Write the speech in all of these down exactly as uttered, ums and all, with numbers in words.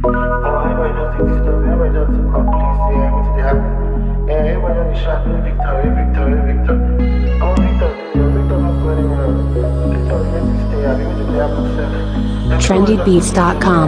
everybody just take this stuff. Everybody just take come please. Yeah, what did they happen? Yeah, everybody just shout me Victor, hey Victor, hey Victor. I want Victor to do Victor not going anywhere. Victor is going to stay. I mean, what did they happen, sir? trendy beats dot com.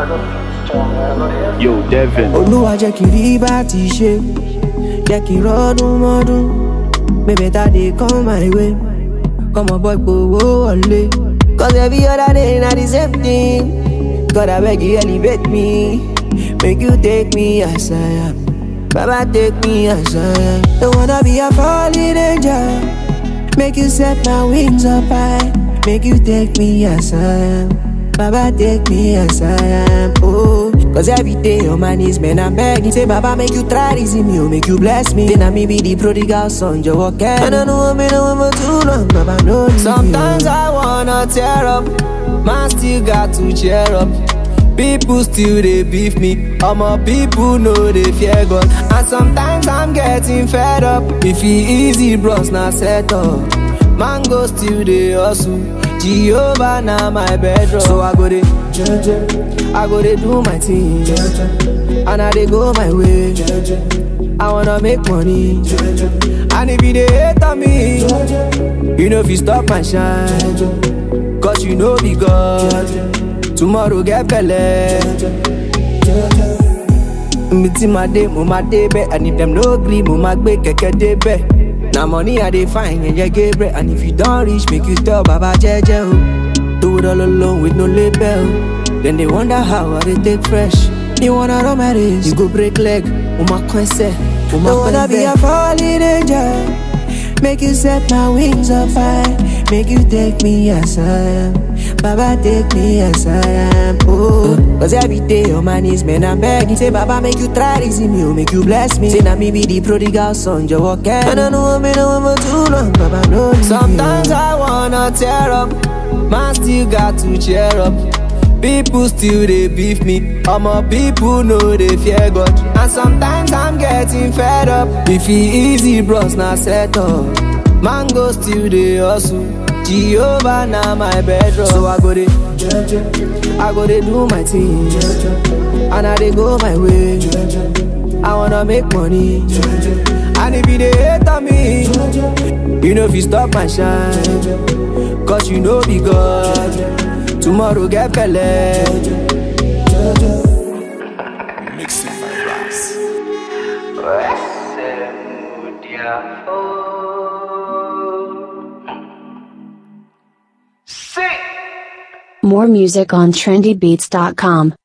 Yo, Devin. Olúwa jẹ́ kí n rí bá ti ṣe, jẹ́ kí n rọ́dún mọ́dún. Maybe that day come my way. Come on boy, gbowó wọlé. Cause every other day na the same thing. God I beg you elevate me. Make you take me as I am. Baba take me as I am. Don't wanna be a falling angel. Make you set my wings up high. Make you take me as I am. Baba take me as I am. Oh, cause every day on my knees, man, I'm begging. Say, Baba, make you try this in me, oh, make you bless me. Then I may be the prodigal son, you walk out. And I know I've been away for too long, Baba, no. Sometimes I wanna tear up, man, still got to cheer up. People still they beef me, all my people know they fear God. And sometimes I'm getting fed up. If he easy, bros, now set up. Mango still they hustle. Jehovah now my bedrock. So I go dey, I go dey do my thing, and I dey go my way. I wanna make money, and if you dey hate on me, you know if you stop my shine, cause you know be God. Tomorrow get belle. Me see my day, mo my day be, and if them no agree, mo my gbe keke dey be. Now money I dey find and you get bread. And if you don't reach, make you tell Baba Jeje oh. Do it all alone with no label. Then they wonder how I they take fresh. You wanna run my race, you go break leg. Uma kwense, uma don't wanna be a falling angel. Make you set my wings up high. Make you take me as I am. Baba take me as I am. Oh, cause every day on my knees, man, I'm begging. Say, Baba, make you try this in me, oh, make you bless me. Say, now me be the prodigal son, you walk out. And I know I've been away for too long, Baba, no. Sometimes I wanna tear up, man, still got to cheer up. People still they beef me, all my people know they fear God. And sometimes I'm getting fed up. If he easy, bros, now set up. Mango still they hustle. Jehovah now my bedrock. So I go dey, I go dey do my thing, and I dey go my way. I wanna make money, and if you dey hate on me, you know if you stop my shine, cause you know be God. Tomorrow get belle. Mixing my raps. More music on trendy beats dot com.